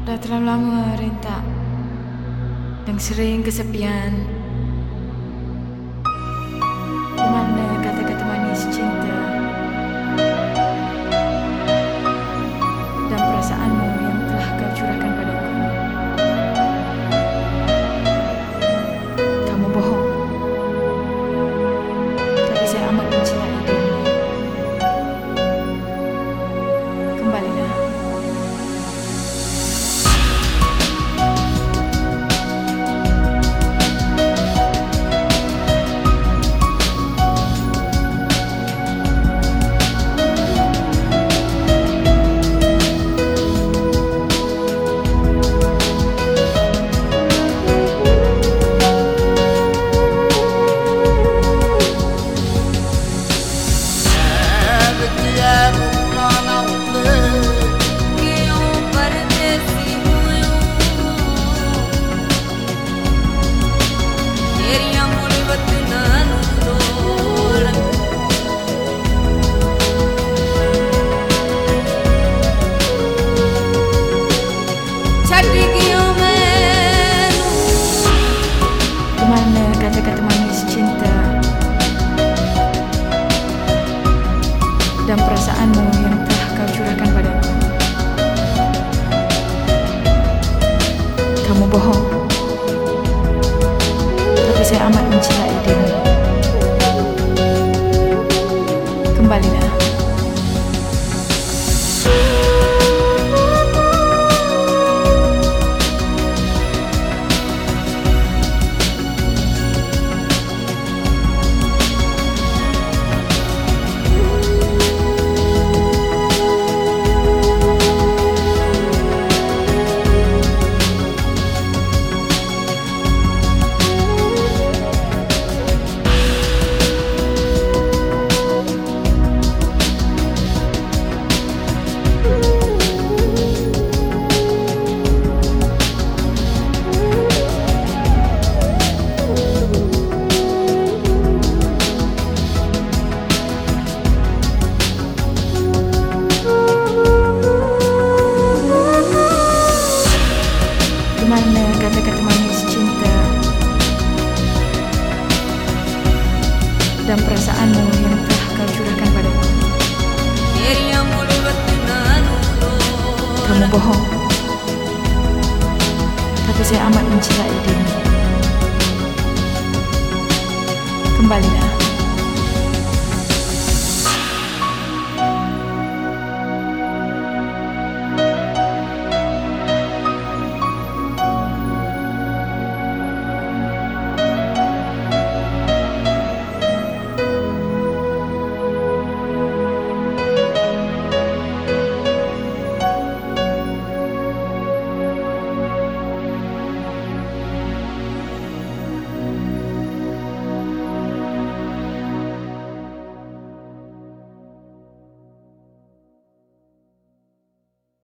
Dah terlalu lama rentak dan sering kesepian. Di mana kata-kata manis cinta dan perasaanmu yang telah kau curahkan padaku. Kamu bohong, tapi saya amat mencintai dirimu. Kembalilah. Mana kata-kata manis cinta dan perasaanmu yang telah kau curahkan padaku. Kamu bohong, tapi saya amat mencintai dirimu. Kembalilah. Mana kata-kata manis cinta dan perasaanmu yang telah kau curahkan padaku. Kamu bohong, tapi saya amat mencintai dirimu. Kembalilah.